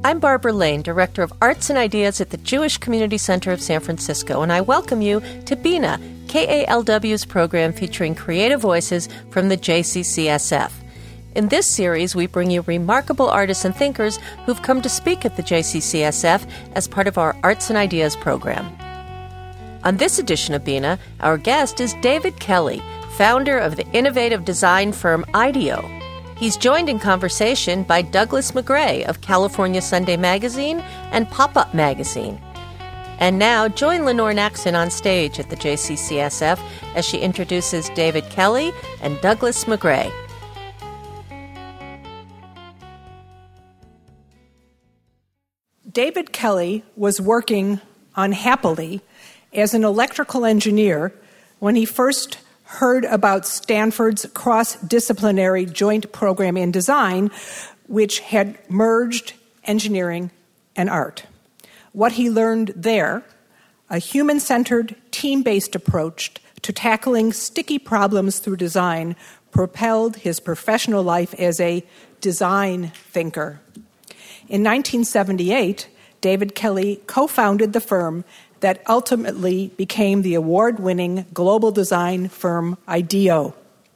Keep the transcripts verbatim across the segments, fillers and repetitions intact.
I'm Barbara Lane, Director of Arts and Ideas at the Jewish Community Center of San Francisco, and I welcome you to Bina, K A L W's program featuring creative voices from the J C C S F. In this series, we bring you remarkable artists and thinkers who've come to speak at the J C C S F as part of our Arts and Ideas program. On this edition of Bina, our guest is David Kelley, founder of the innovative design firm IDEO. He's joined in conversation by Douglas McGray of California Sunday Magazine and Pop-Up Magazine. And now, join Lenore Naxon on stage at the J C C S F as she introduces David Kelley and Douglas McGray. David Kelley was working unhappily as an electrical engineer when he first heard about Stanford's cross-disciplinary joint program in design, which had merged engineering and art. What he learned there, a human-centered, team-based approach to tackling sticky problems through design, propelled his professional life as a design thinker. In nineteen seventy-eight, David Kelley co-founded the firm that ultimately became the award-winning global design firm IDEO.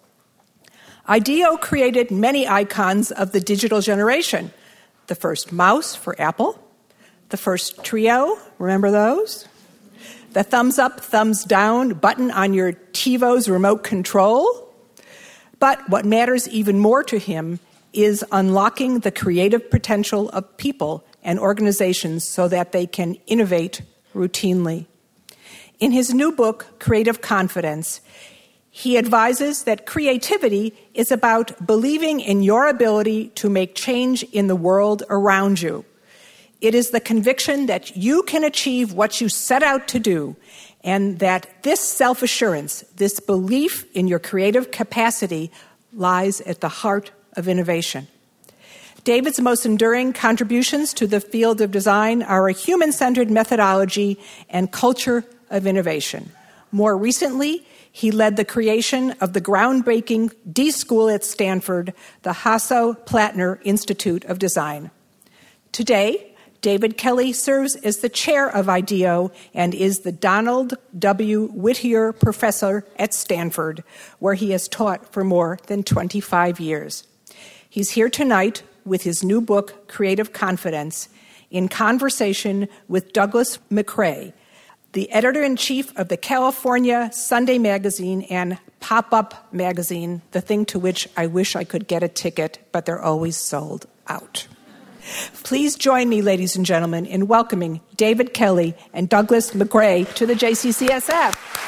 IDEO created many icons of the digital generation. The first mouse for Apple, the first Treo, remember those? The thumbs up, thumbs down button on your TiVo's remote control. But what matters even more to him is unlocking the creative potential of people and organizations so that they can innovate routinely. In his new book, Creative Confidence, he advises that creativity is about believing in your ability to make change in the world around you. It is the conviction that you can achieve what you set out to do, and that this self-assurance, this belief in your creative capacity, lies at the heart of innovation. David's most enduring contributions to the field of design are a human-centered methodology and culture of innovation. More recently, he led the creation of the groundbreaking D School at Stanford, the Hasso-Plattner Institute of Design. Today, David Kelley serves as the chair of IDEO and is the Donald W. Whittier Professor at Stanford, where he has taught for more than twenty-five years. He's here tonight with his new book, Creative Confidence, in conversation with Douglas McGray, the editor-in-chief of the California Sunday Magazine and Pop-Up Magazine, the thing to which I wish I could get a ticket, but they're always sold out. Please join me, ladies and gentlemen, in welcoming David Kelley and Douglas McGray to the J C C S F.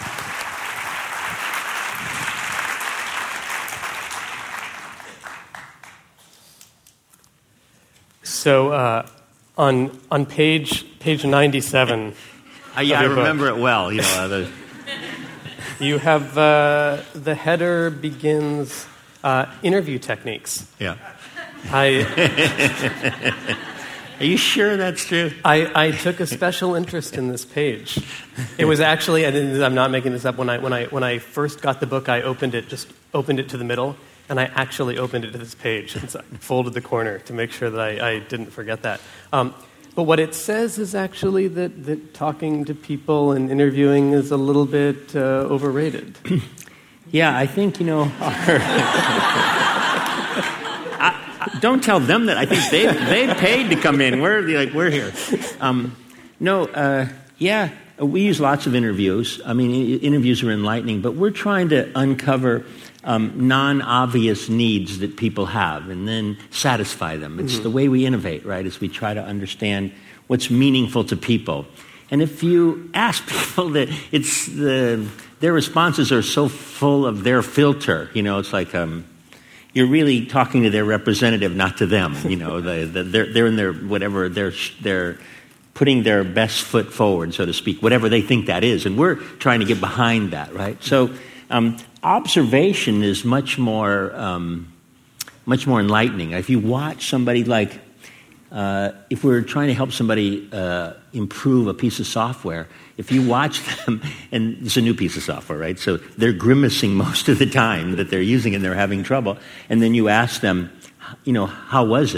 So uh, on on page page ninety-seven, uh, yeah, I remember book, it well. You know, uh, the... you have uh, the header begins uh, interview techniques. Yeah. I. Are you sure that's true? I, I took a special interest in this page. It was actually, and I'm not making this up. When I when I when I first got the book, I opened it just opened it to the middle. And I actually opened it to this page and so I folded the corner to make sure that I, I didn't forget that. Um, but what it says is actually that, that talking to people and interviewing is a little bit uh, overrated. Yeah, I think, you know, our I, I, don't tell them that. I think they they paid to come in. We're like we're here. Um, no, uh, yeah, we use lots of interviews. I mean, interviews are enlightening, but we're trying to uncover Um, non-obvious needs that people have and then satisfy them. It's mm-hmm. the way we innovate, right, is we try to understand what's meaningful to people. And if you ask people that it's the, their responses are so full of their filter, you know, it's like um, you're really talking to their representative, not to them, you know, the, the, they're, they're in their, whatever, they're, they're putting their best foot forward, so to speak, whatever they think that is. And we're trying to get behind that, right? So um, observation is much more, um, much more enlightening. If you watch somebody like, uh, if we're trying to help somebody uh, improve a piece of software, if you watch them, and it's a new piece of software, right? So they're grimacing most of the time that they're using it and they're having trouble. And then you ask them, you know, how was it?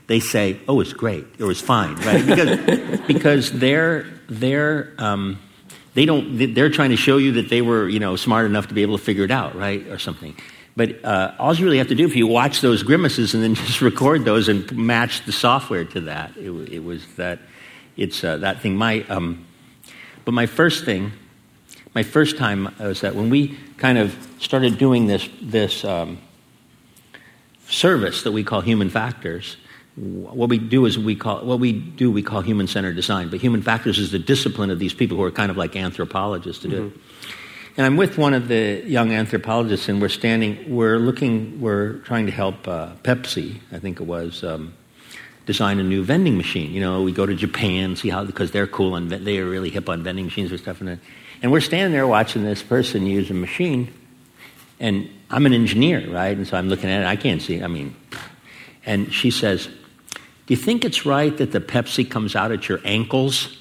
they say, "Oh, it's great," or "It's fine," right? Because because they're they're um, they don't they're trying to show you that they were you know smart enough to be able to figure it out, right, or something. But uh, all you really have to do, if you watch those grimaces and then just record those and match the software to that, it, it was that it's uh, that thing. My um, but my first thing, my first time was that when we kind of started doing this this um, service that we call human factors. What we do is we call what we do we call human-centered design. But human factors is the discipline of these people who are kind of like anthropologists to do mm-hmm. it. And I'm with one of the young anthropologists, and we're standing, we're looking, we're trying to help uh, Pepsi, I think it was, um, design a new vending machine. You know, we go to Japan, see how, because they're cool, and they are really hip on vending machines and stuff. And, and we're standing there watching this person use a machine, and I'm an engineer, right? And so I'm looking at it, I can't see, I mean, and she says, "Do you think it's right that the Pepsi comes out at your ankles?"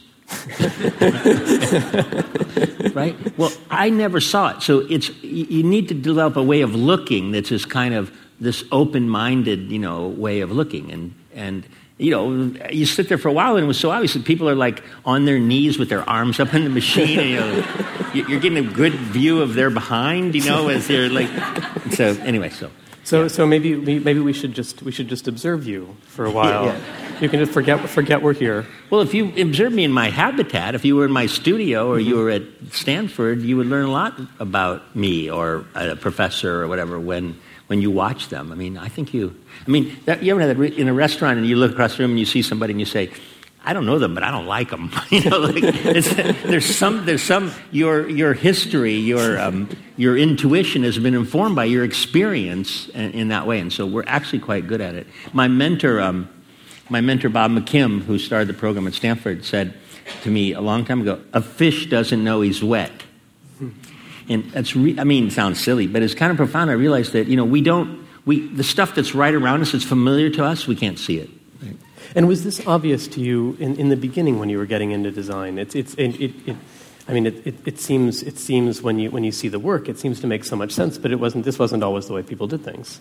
Right? Well, I never saw it. So it's you need to develop a way of looking that's just kind of this open-minded, you know, way of looking. And, and you know, you sit there for a while, and it was so obvious that people are like on their knees with their arms up in the machine. And, you know, you're getting a good view of their behind, you know, as they're like. So anyway, so. So, yeah. so maybe maybe we should just we should just observe you for a while. Yeah, yeah. You can just forget forget we're here. Well, if you observe me in my habitat, if you were in my studio or mm-hmm. you were at Stanford, you would learn a lot about me or a professor or whatever when when you watch them. I mean, I think you. I mean, that, you ever had that in a restaurant and you look across the room and you see somebody and you say, "I don't know them, but I don't like them." You know, like it's, there's some, there's some. Your your history, your um, your intuition has been informed by your experience in, in that way, and so we're actually quite good at it. My mentor, um, my mentor Bob McKim, who started the program at Stanford, said to me a long time ago, "A fish doesn't know he's wet," and that's. Re- I mean, it sounds silly, but it's kind of profound. I realized that you know we don't we the stuff that's right around us, that's familiar to us, we can't see it. Right? And was this obvious to you in, in the beginning when you were getting into design? It's it's it, it, it I mean it, it, it seems it seems when you when you see the work, it seems to make so much sense. But it wasn't. This wasn't always the way people did things.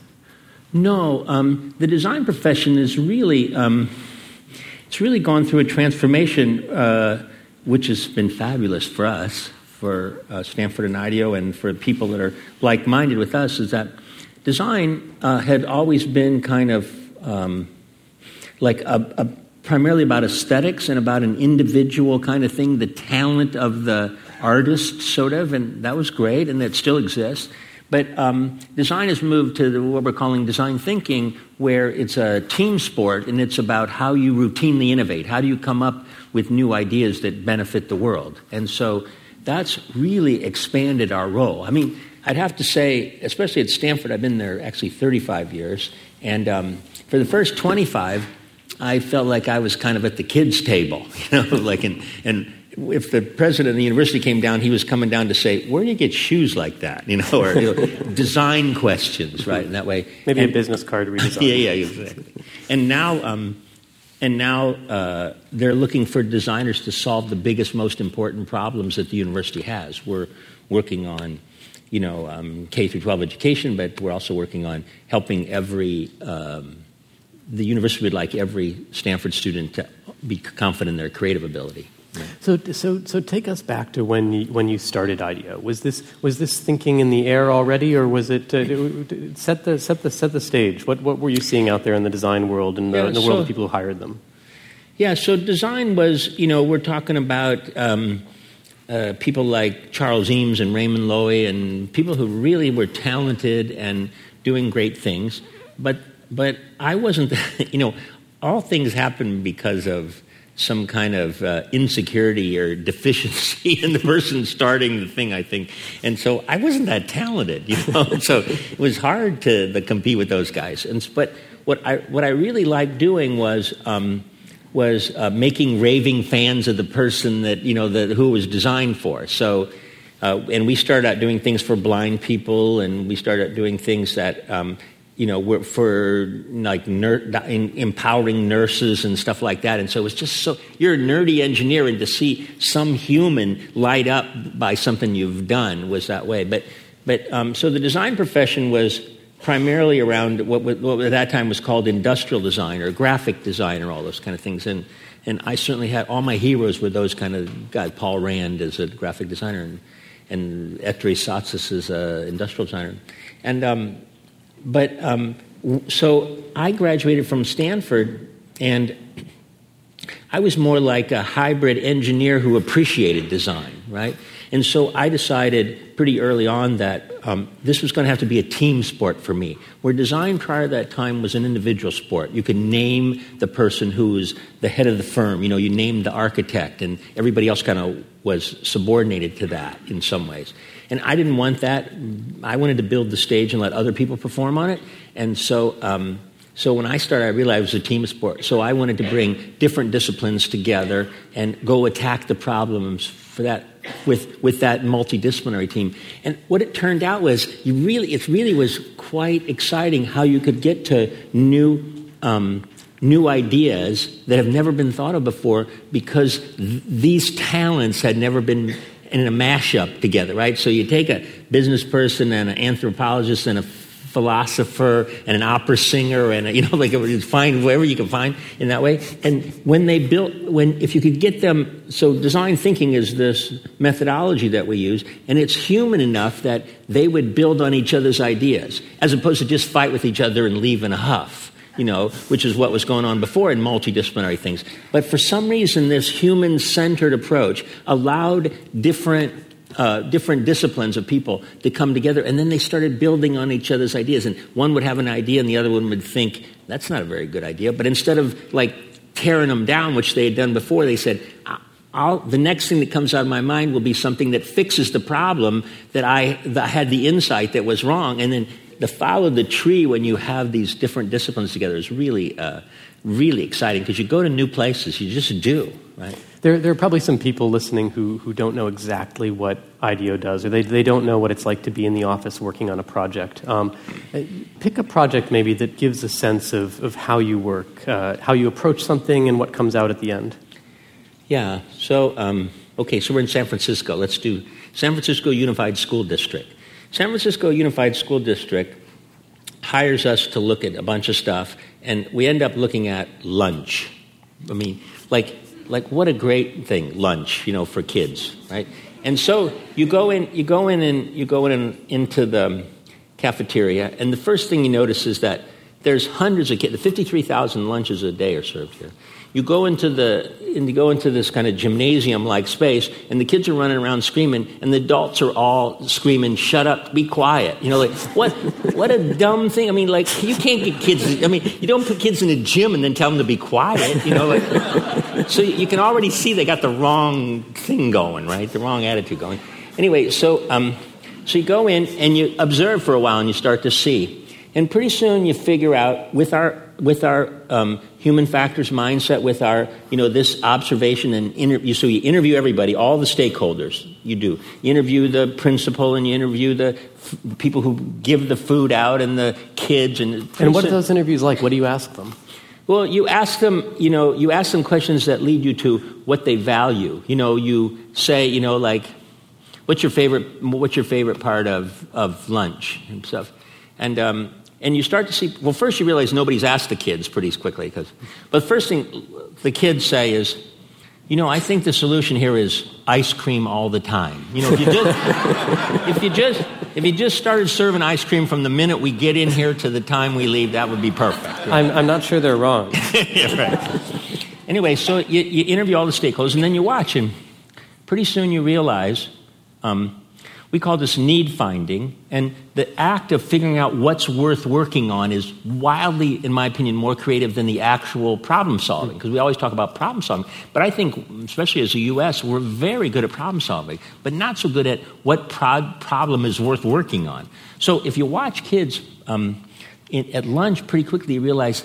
No, um, the design profession is really um, it's really gone through a transformation, uh, which has been fabulous for us, for uh, Stanford and IDEO, and for people that are like-minded with us. Is that design uh, had always been kind of um, like a, a, primarily about aesthetics and about an individual kind of thing, the talent of the artist, sort of, and that was great, and that still exists. But um, design has moved to the, what we're calling design thinking, where it's a team sport, and it's about how you routinely innovate. How do you come up with new ideas that benefit the world? And so that's really expanded our role. I mean, I'd have to say, especially at Stanford, I've been there actually thirty-five years, and um, for the first twenty-five, I felt like I was kind of at the kids' table, you know, like, and, and if the president of the university came down, he was coming down to say, "Where do you get shoes like that?" You know, or you know, design questions, right? In that way, maybe and, a business card redesign. Yeah, yeah, exactly. And now, um, and now uh, they're looking for designers to solve the biggest, most important problems that the university has. We're working on, you know, um, K through twelve education, but we're also working on helping every. Um, the university would like every Stanford student to be confident in their creative ability. Yeah. So, so, so take us back to when you, when you started IDEO. Was this was this thinking in the air already, or was it uh, set the set the set the stage? What what were you seeing out there in the design world and the, yeah, in the so, world of people who hired them? Yeah, so design was, you know, we're talking about um, uh, people like Charles Eames and Raymond Loewy and people who really were talented and doing great things, but. But I wasn't, you know, all things happen because of some kind of uh, insecurity or deficiency in the person starting the thing, I think. And so I wasn't that talented, you know. So it was hard to, to compete with those guys. And but what I what I really liked doing was um, was uh, making raving fans of the person that you know that who it was designed for. So. Uh, and we started out doing things for blind people, and we started out doing things that. Um, You know, for like ner- empowering nurses and stuff like that. And so it was just so, you're a nerdy engineer, and to see some human light up by something you've done was that way. But, but um, so the design profession was primarily around what, what at that time was called industrial design or graphic design or all those kind of things. And and I certainly had, all my heroes were those kind of guys. Paul Rand is a graphic designer, and, and Ettore Satsas is an industrial designer. And um, but um, so I graduated from Stanford, and I was more like a hybrid engineer who appreciated design, right? And so I decided pretty early on that um, this was going to have to be a team sport for me, where design prior to that time was an individual sport. You could name the person who was the head of the firm. You know, you named the architect, and everybody else kind of was subordinated to that in some ways. And I didn't want that. I wanted to build the stage and let other people perform on it. And so... Um, So when I started, I realized it was a team sport. So I wanted to bring different disciplines together and go attack the problems for that with with that multidisciplinary team. And what it turned out was, you really, it really was quite exciting how you could get to new um, new ideas that have never been thought of before, because th- these talents had never been in a mashup together, right? So you take a business person and an anthropologist and a philosopher and an opera singer, and a, you know, like find wherever you can find in that way. And when they built, when if you could get them, so design thinking is this methodology that we use, and it's human enough that they would build on each other's ideas, as opposed to just fight with each other and leave in a huff, you know, which is what was going on before in multidisciplinary things. But for some reason, this human-centered approach allowed different Uh, different disciplines of people to come together, and then they started building on each other's ideas. And one would have an idea, and the other one would think, that's not a very good idea. But instead of, like, tearing them down, which they had done before, they said, I'll, the next thing that comes out of my mind will be something that fixes the problem that I, that I had the insight that was wrong. And then the follow the tree when you have these different disciplines together is really, uh, really exciting, because you go to new places, you just do, right? There, there are probably some people listening who, who don't know exactly what IDEO does, or they, they don't know what it's like to be in the office working on a project. Um, pick a project maybe that gives a sense of, of how you work, uh, how you approach something, and what comes out at the end. Yeah, so, um, okay, so we're in San Francisco. Let's do San Francisco Unified School District. San Francisco Unified School District hires us to look at a bunch of stuff, and we end up looking at lunch. I mean, like... Like, what a great thing, lunch, you know, for kids, right? And so you go in, you go in, and you go in and into the cafeteria, and the first thing you notice is that there's hundreds of kids. fifty-three thousand lunches a day are served here. You go into the, and you go into this kind of gymnasium-like space, and the kids are running around screaming, and the adults are all screaming, "Shut up, be quiet!" You know, like what? What a dumb thing. I mean, like you can't get kids. I mean, you don't put kids in a gym and then tell them to be quiet. You know, like so you can already see they got the wrong thing going, right? The wrong attitude going. Anyway, so um, so you go in and you observe for a while, and you start to see, and pretty soon you figure out with our with our um, human factors mindset, with our, you know, this observation and interview. So you interview everybody, all the stakeholders. You do. You interview the principal, and you interview the f- people who give the food out, and the kids. And and what are those interviews like? What do you ask them? Well, you ask them, you know, you ask them questions that lead you to what they value. You know, you say, you know, like, what's your favorite? What's your favorite part of of lunch and stuff? And um, And you start to see, well, first you realize nobody's asked the kids pretty quickly. Cause, but the first thing the kids say is, you know, I think the solution here is ice cream all the time. You know, if you just, if you just, if you just started serving ice cream from the minute we get in here to the time we leave, that would be perfect. Right? I'm, I'm not sure they're wrong. Yeah, right. Anyway, so you, you interview all the stakeholders, and then you watch, and pretty soon you realize, um, we call this need finding, and the act of figuring out what's worth working on is wildly, in my opinion, more creative than the actual problem solving, because we always talk about problem solving. But I think, especially as a U S, we're very good at problem solving, but not so good at what pro- problem is worth working on. So if you watch kids um, in, at lunch, pretty quickly you realize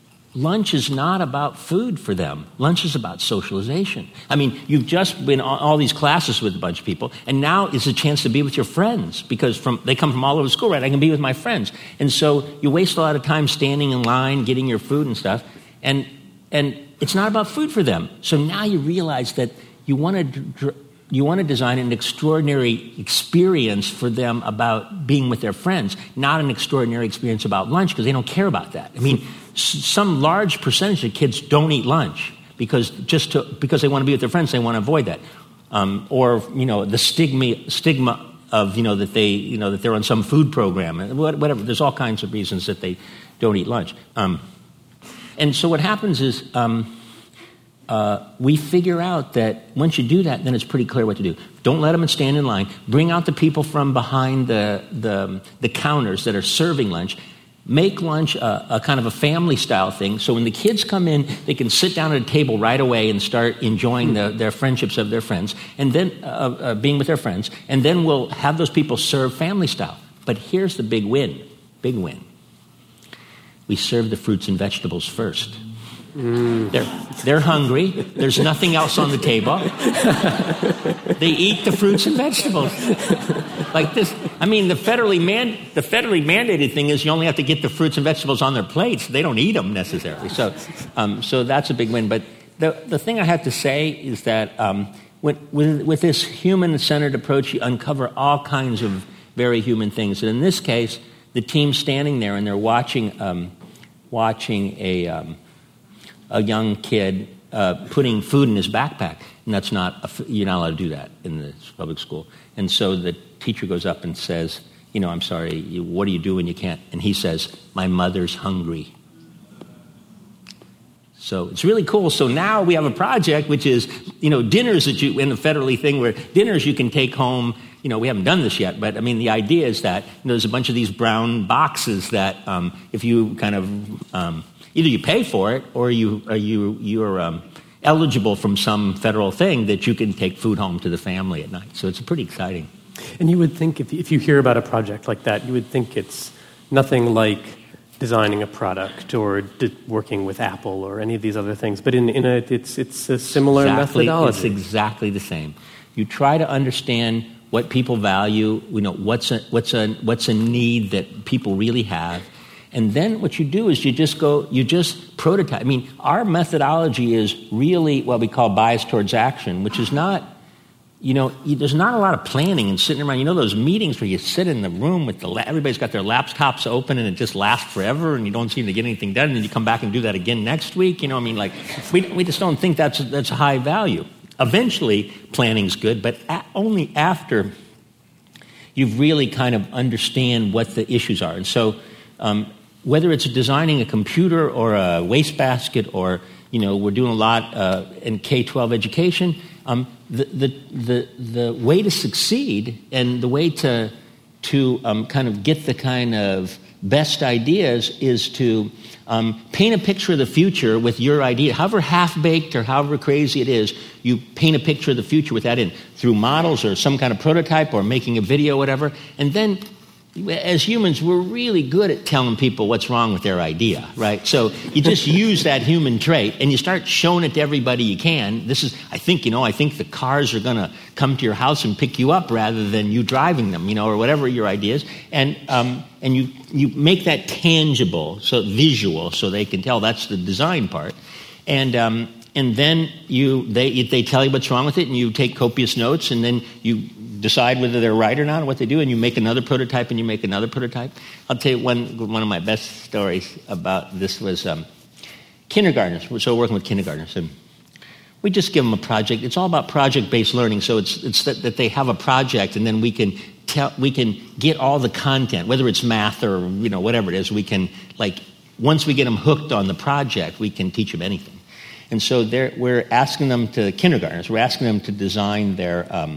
lunch is not about food for them. Lunch is about socialization. I mean, you've just been on all these classes with a bunch of people, and now is a chance to be with your friends, because from they come from all over school, right? I can be with my friends. And so you waste a lot of time standing in line, getting your food and stuff, and and it's not about food for them. So now you realize that you want to dr- you want to design an extraordinary experience for them about being with their friends, not an extraordinary experience about lunch, because they don't care about that. I mean, s- some large percentage of kids don't eat lunch because just to, because they want to be with their friends, they want to avoid that. Um, or, you know, the stigma stigma of, you know, that they, you know, that they're on some food program, whatever. There's all kinds of reasons that they don't eat lunch. Um, and so what happens is, um, Uh, we figure out that once you do that, then it's pretty clear what to do. Don't let them stand in line. Bring out the people from behind the the, the counters that are serving lunch. Make lunch a, a kind of a family-style thing, so when the kids come in, they can sit down at a table right away and start enjoying the, their friendships of their friends, and then uh, uh, being with their friends, and then we'll have those people serve family-style. But here's the big win, big win. We serve the fruits and vegetables first. Mm. They're, they're hungry. There's nothing else on the table. They eat the fruits and vegetables. Like this. I mean, the federally man, the federally mandated thing is you only have to get the fruits and vegetables on their plates. They don't eat them necessarily. So, um, so that's a big win. But the the thing I have to say is that um, when, with with this human-centered approach, you uncover all kinds of very human things. And in this case, the team's standing there and they're watching um, watching a. Um, a young kid uh, putting food in his backpack. And that's not, a, you're not allowed to do that in the public school. And so the teacher goes up and says, you know, I'm sorry, you, what do you do when you can't? And he says, my mother's hungry. So it's really cool. So now we have a project, which is, you know, dinners that you, in the federally thing where dinners you can take home. You know, we haven't done this yet, but I mean, the idea is that, you know, there's a bunch of these brown boxes that um, if you kind of, um, either you pay for it or you are you you're um, eligible from some federal thing that you can take food home to the family at night. So it's pretty exciting. And you would think if if you hear about a project like that, you would think it's nothing like designing a product or d- working with Apple or any of these other things. But in in a it's it's a similar exactly, methodology. It's exactly the same. You try to understand what people value. You know, what's a what's a what's a need that people really have. And then what you do is you just go, you just prototype. I mean, our methodology is really what we call bias towards action, which is not, you know, there's not a lot of planning and sitting around. You know those meetings where you sit in the room with the, everybody's got their laptops open and it just lasts forever and you don't seem to get anything done and then you come back and do that again next week. You know, I mean, like, we we just don't think that's, that's high value. Eventually, planning's good, but a, only after you've really kind of understand what the issues are. And so, um, whether it's designing a computer or a wastebasket or, you know, we're doing a lot uh, in K twelve education, um, the, the, the, the way to succeed and the way to, to um, kind of get the kind of best ideas is to um, paint a picture of the future with your idea. However half-baked or however crazy it is, you paint a picture of the future with that in, through models or some kind of prototype or making a video or whatever, and then as humans, we're really good at telling people what's wrong with their idea, right? So you just use that human trait and you start showing it to everybody you can. This is, I think, you know, I think the cars are going to come to your house and pick you up rather than you driving them, you know, or whatever your idea is. And um, and you, you make that tangible, so visual, so they can tell that's the design part. And um, and then you they they tell you what's wrong with it and you take copious notes and then you decide whether they're right or not and what they do, and you make another prototype and you make another prototype. I'll tell you one one of my best stories about this was um, kindergartners. So we're working with kindergartners, and we just give them a project. It's all about project-based learning. So it's it's that, that they have a project, and then we can tell we can get all the content, whether it's math or you know whatever it is. We can like once we get them hooked on the project, we can teach them anything. And so we're asking them to kindergartners. We're asking them to design their um,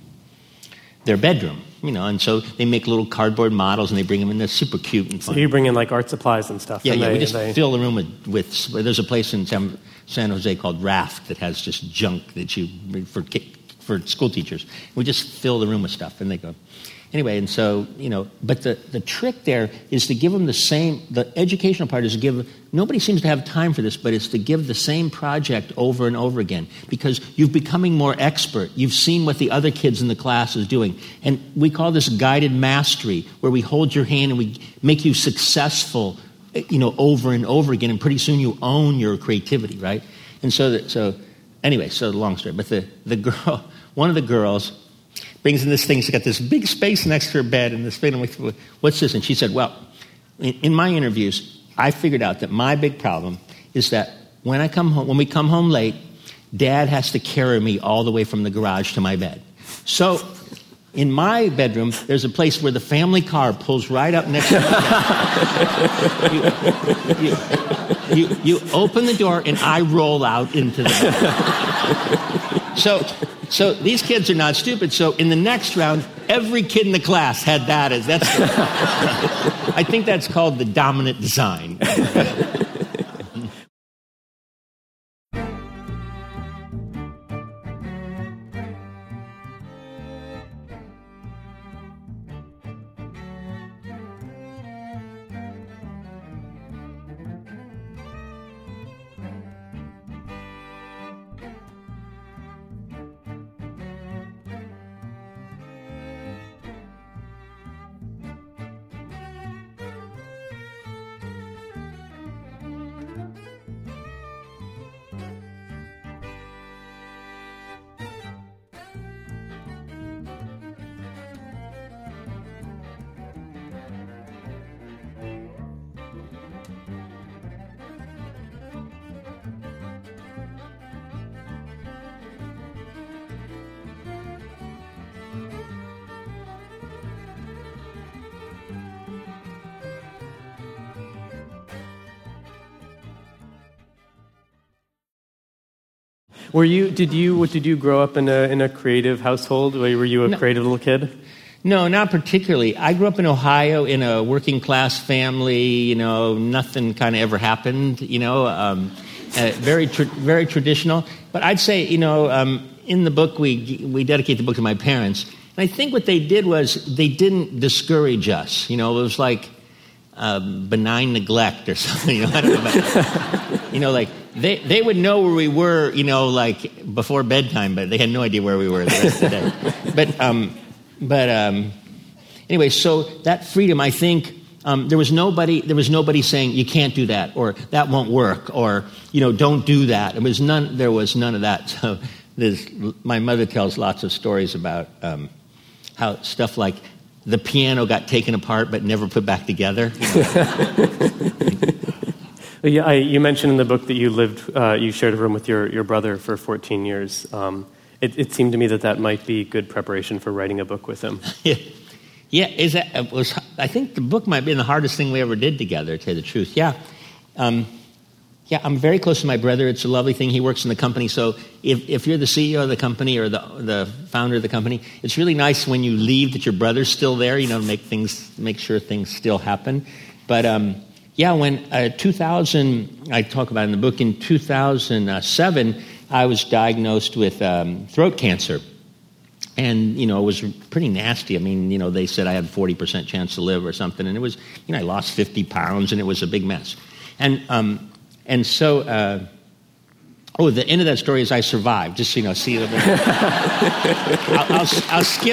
their bedroom, you know, and so they make little cardboard models and they bring them in. They're super cute and fun. So you bring in like art supplies and stuff. Yeah, and yeah. They, we just they... fill the room with, with. There's a place in San, San Jose called Raft that has just junk that you for for school teachers. We just fill the room with stuff, and they go. Anyway, and so, you know, but the, the trick there is to give them the same, the educational part is to give, nobody seems to have time for this, but it's to give the same project over and over again because you're becoming more expert. You've seen what the other kids in the class is doing. And we call this guided mastery, where we hold your hand and we make you successful, you know, over and over again, and pretty soon you own your creativity, right? And so, that, so anyway, so long story, but the, the girl... one of the girls brings in this thing. She's got this big space next to her bed, and this thing. I'm like, what's this? And she said, well, in, in my interviews, I figured out that my big problem is that when I come home, when we come home late, Dad has to carry me all the way from the garage to my bed. So in my bedroom, there's a place where the family car pulls right up next to the bed. You, you, you, you open the door, and I roll out into the bed. So, so these kids are not stupid. So in the next round, every kid in the class had that as that's. I think that's called the dominant design. Were you? Did you? Did you grow up in a in a creative household? Were you a no, creative little kid? No, not particularly. I grew up in Ohio in a working class family. You know, nothing kind of ever happened. You know, um, uh, very tra- very traditional. But I'd say, you know, um, in the book we we dedicate the book to my parents, and I think what they did was they didn't discourage us. You know, it was like um, benign neglect or something. You know, I don't know about, you know, like. They they would know where we were, you know, like before bedtime, but they had no idea where we were the rest of the day. But um, but um, anyway, so that freedom, I think, um, there was nobody there was nobody saying you can't do that or that won't work or you know don't do that. It was none. There was none of that. So there's, my mother tells lots of stories about um, how stuff like the piano got taken apart but never put back together. You know? Yeah, I, you mentioned in the book that you lived, uh, you shared a room with your, your brother for fourteen years. Um, it, it seemed to me that that might be good preparation for writing a book with him. Yeah, yeah. Is that it was? I think the book might be the hardest thing we ever did together. To tell you the truth, yeah, um, yeah. I'm very close to my brother. It's a lovely thing. He works in the company, so if if you're the C E O of the company or the the founder of the company, it's really nice when you leave that your brother's still there. You know, to make things, make sure things still happen. But um, Yeah, when uh, two thousand, I talk about it in the book, in two thousand seven, I was diagnosed with um, throat cancer. And, you know, it was pretty nasty. I mean, you know, they said I had a forty percent chance to live or something. And it was, you know, I lost fifty pounds and it was a big mess. And um, and so, uh, oh, the end of that story is I survived. Just, you know, see. I'll, I'll, I'll skip.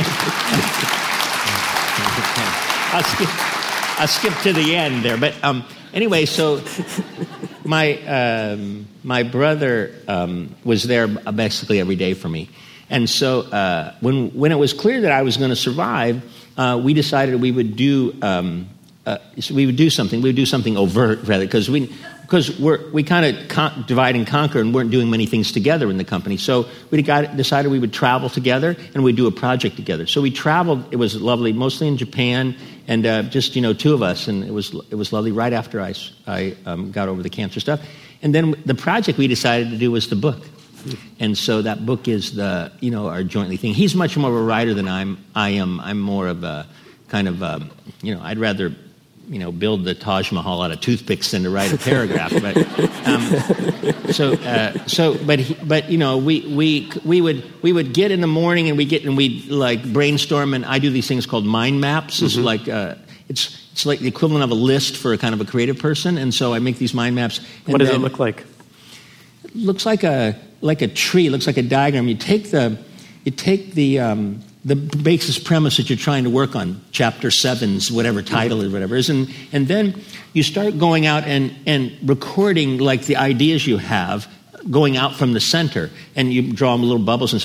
I'll skip. I'll skip to the end there, but um, anyway, so my um, my brother um, was there basically every day for me, and so uh, when when it was clear that I was going to survive, uh, we decided we would do um, uh, so we would do something. We would do something overt, rather, because we because we're we kind of con- divide and conquer and weren't doing many things together in the company. So we got, decided we would travel together and we'd do a project together. So we traveled. It was lovely, mostly in Japan. And uh, just, you know, two of us, and it was it was lovely right after I, I um, got over the cancer stuff. And then the project we decided to do was the book. And so that book is the, you know, our jointly thing. He's much more of a writer than I'm, I am. I'm more of a kind of, um, you know, I'd rather, you know, build the Taj Mahal out of toothpicks than to write a paragraph. But um, so, uh, so, but, he, but you know, we we we would we would get in the morning and we get and we like brainstorm, and I do these things called mind maps. It's mm-hmm. like uh, it's it's like the equivalent of a list for a kind of a creative person, and so I make these mind maps. And what does it look like? It looks like a like a tree. It looks like a diagram. You take the you take the um, the basis premise that you're trying to work on, chapter seven's whatever title or whatever is, and and then you start going out and, and recording like the ideas you have going out from the center, and you draw them little bubbles and stuff.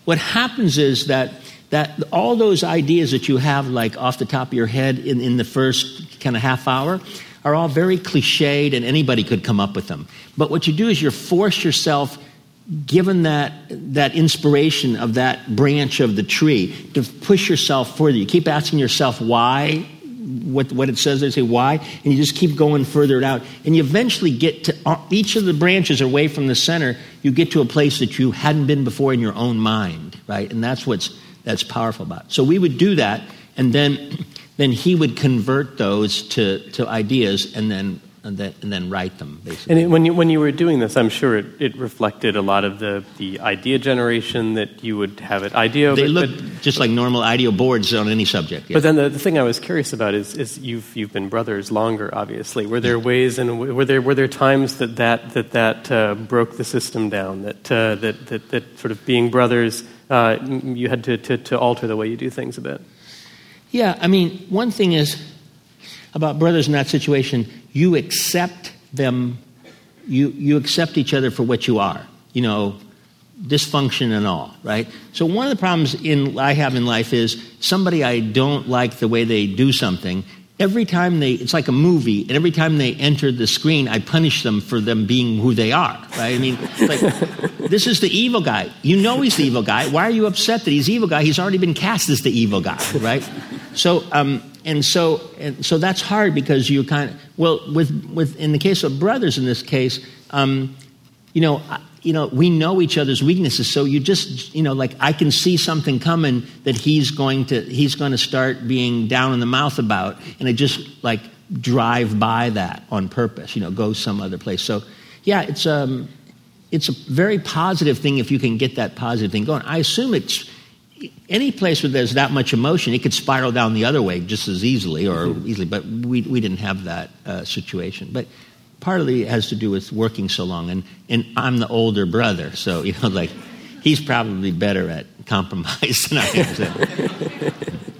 what happens is that that all those ideas that you have, like off the top of your head in, in the first kind of half hour, are all very cliched, and anybody could come up with them. But what you do is you force yourself, given that that inspiration of that branch of the tree, to push yourself further. You keep asking yourself why, what what it says. They say why, and you just keep going further out, and you eventually get to uh, each of the branches away from the center. You get to a place that you hadn't been before in your own mind, right? And that's what's that's powerful about it. So we would do that, and then then he would convert those to, to ideas, and then and then and then write them, basically. And it, when you when you were doing this, I'm sure it, it reflected a lot of the, the idea generation that you would have at IDEO. They but, look but, just like normal IDEO boards on any subject. Yeah. But then the, the thing I was curious about is is you've you've been brothers longer, obviously. Were there ways and were there were there times that that that that uh, broke the system down? That uh, that that that sort of being brothers, uh, you had to, to to alter the way you do things a bit. Yeah, I mean, one thing is about brothers in that situation, you accept them, you you accept each other for what you are, you know, dysfunction and all, right? So one of the problems in I have in life is somebody I don't like the way they do something. Every time they, it's like a movie, and every time they enter the screen, I punish them for them being who they are, right? I mean, like, this is the evil guy. You know he's the evil guy. Why are you upset that he's the evil guy? He's already been cast as the evil guy, right? So, um, and so, and so that's hard because you kind of, well, with, with, in the case of brothers in this case, um, you know, you know, we know each other's weaknesses, so you just, you know, like I can see something coming that he's going to, he's going to start being down in the mouth about, and I just like drive by that on purpose, you know, go some other place. So, yeah, it's um, it's a very positive thing if you can get that positive thing going. I assume it's any place where there's that much emotion, it could spiral down the other way just as easily, or mm-hmm. easily, but we we didn't have that uh, situation, but. Partly it has to do with working so long, and, and I'm the older brother, so, you know, like, he's probably better at compromise than I am. So.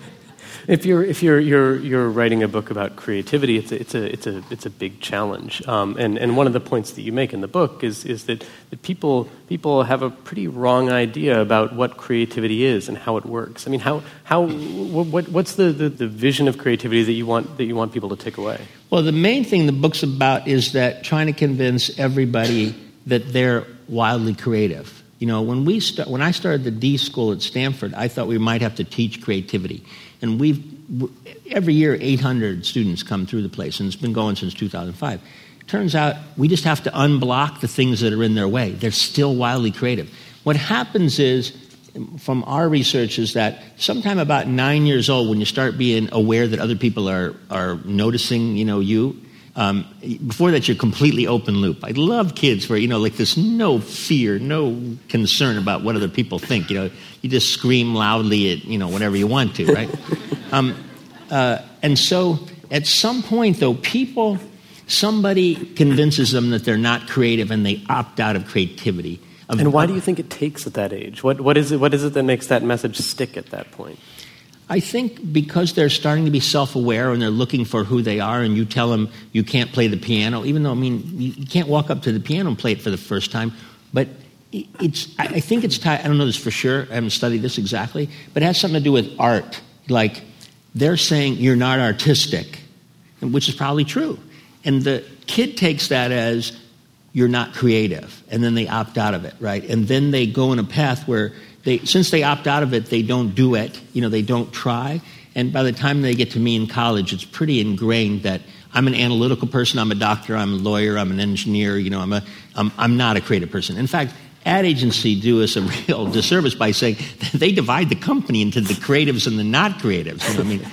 If you're if you're you're you're writing a book about creativity, it's a, it's a it's a it's a big challenge. Um, and and one of the points that you make in the book is is that, that people people have a pretty wrong idea about what creativity is and how it works. I mean, how how what what's the, the, the vision of creativity that you want that you want people to take away? Well, the main thing the book's about is that trying to convince everybody that they're wildly creative. You know, when we start, when I started the D School at Stanford, I thought we might have to teach creativity. And we've, every year, eight hundred students come through the place, and it's been going since two thousand five. Turns out we just have to unblock the things that are in their way. They're still wildly creative. What happens is, from our research, is that sometime about nine years old, when you start being aware that other people are, are noticing, you know, you, Um, before that, you're completely open loop. I love kids where, you know, like there's no fear, no concern about what other people think. You know, you just scream loudly at, you know, whatever you want to, right? um, uh, and so at some point, though, people, somebody convinces them that they're not creative and they opt out of creativity. Of, and why do you think it takes at that age? What, what is it, what is it that makes that message stick at that point? I think because they're starting to be self-aware and they're looking for who they are, and you tell them you can't play the piano, even though, I mean, you can't walk up to the piano and play it for the first time, but it's, I think it's tied, I don't know this for sure, I haven't studied this exactly, but it has something to do with art. Like, they're saying you're not artistic, which is probably true. And the kid takes that as you're not creative, and then they opt out of it, right? And then they go in a path where They, since they opt out of it, they don't do it. You know, they don't try. And by the time they get to me in college, it's pretty ingrained that I'm an analytical person. I'm a doctor. I'm a lawyer. I'm an engineer. You know, I'm a, I'm, I'm not a creative person. In fact, ad agency do us a real disservice by saying they divide the company into the creatives and the not creatives. You know, I mean,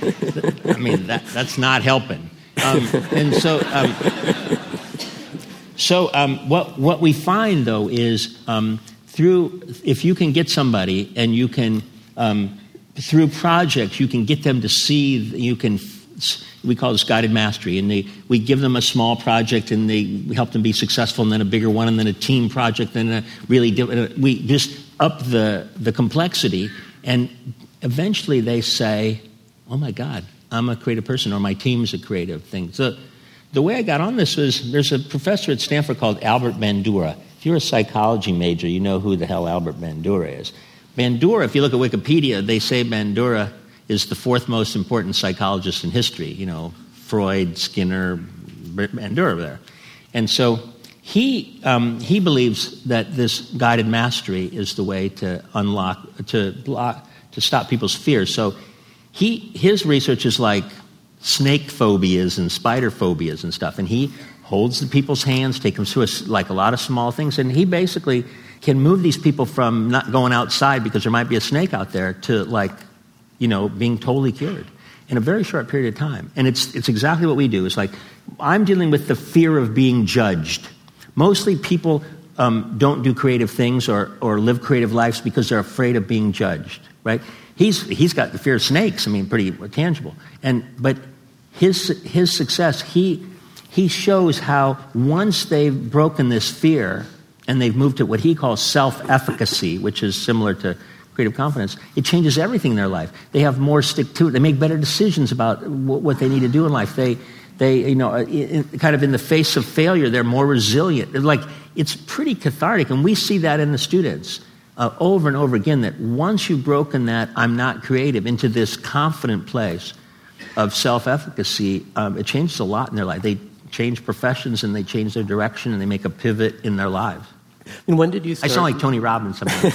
I mean that, that's not helping. Um, and so, um, so um, what what we find though is. Um, Through, if you can get somebody and you can, um, through projects, you can get them to see, you can, we call this guided mastery, and they, we give them a small project and they we help them be successful, and then a bigger one, and then a team project, and a really, we just up the, the complexity, and eventually they say, oh my God, I'm a creative person, or my team's a creative thing. So the way I got on this was, there's a professor at Stanford called Albert Bandura. If you're a psychology major, you know who the hell Albert Bandura is. Bandura, if you look at Wikipedia, they say Bandura is the fourth most important psychologist in history. You know, Freud, Skinner, Bandura there. And so he um, he believes that this guided mastery is the way to unlock, to block, to stop people's fears. So he his research is like snake phobias and spider phobias and stuff. And he holds the people's hands, take them through a, like a lot of small things, and he basically can move these people from not going outside because there might be a snake out there to, like, you know, being totally cured in a very short period of time. And it's it's exactly what we do. It's like, I'm dealing with the fear of being judged. Mostly people um, don't do creative things or, or live creative lives because they're afraid of being judged, right? He's he's got the fear of snakes, I mean, pretty tangible. And but his his success, he he shows how once they've broken this fear and they've moved to what he calls self-efficacy, which is similar to creative confidence, it changes everything in their life. They have more stick to it. They make better decisions about w- what they need to do in life. They, they, you know, in, kind of in the face of failure, they're more resilient. Like, it's pretty cathartic, and we see that in the students uh, over and over again, that once you've broken that I'm not creative into this confident place of self-efficacy, um, it changes a lot in their life. They change professions, and they change their direction, and they make a pivot in their lives. And when did you start? I sound like Tony Robbins sometimes.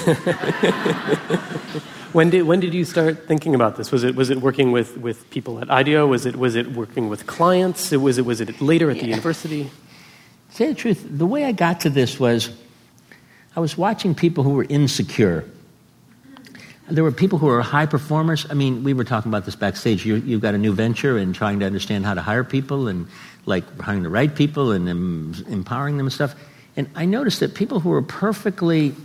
when did when did you start thinking about this? Was it was it working with, with people at IDEO? Was it was it working with clients? It was it was it later at the yeah. university? To say the truth, the way I got to this was I was watching people who were insecure. There were people who were high performers. I mean, we were talking about this backstage. You, you've got a new venture and trying to understand how to hire people and, like, hiring the right people and um, empowering them and stuff. And I noticed that people who were perfectly,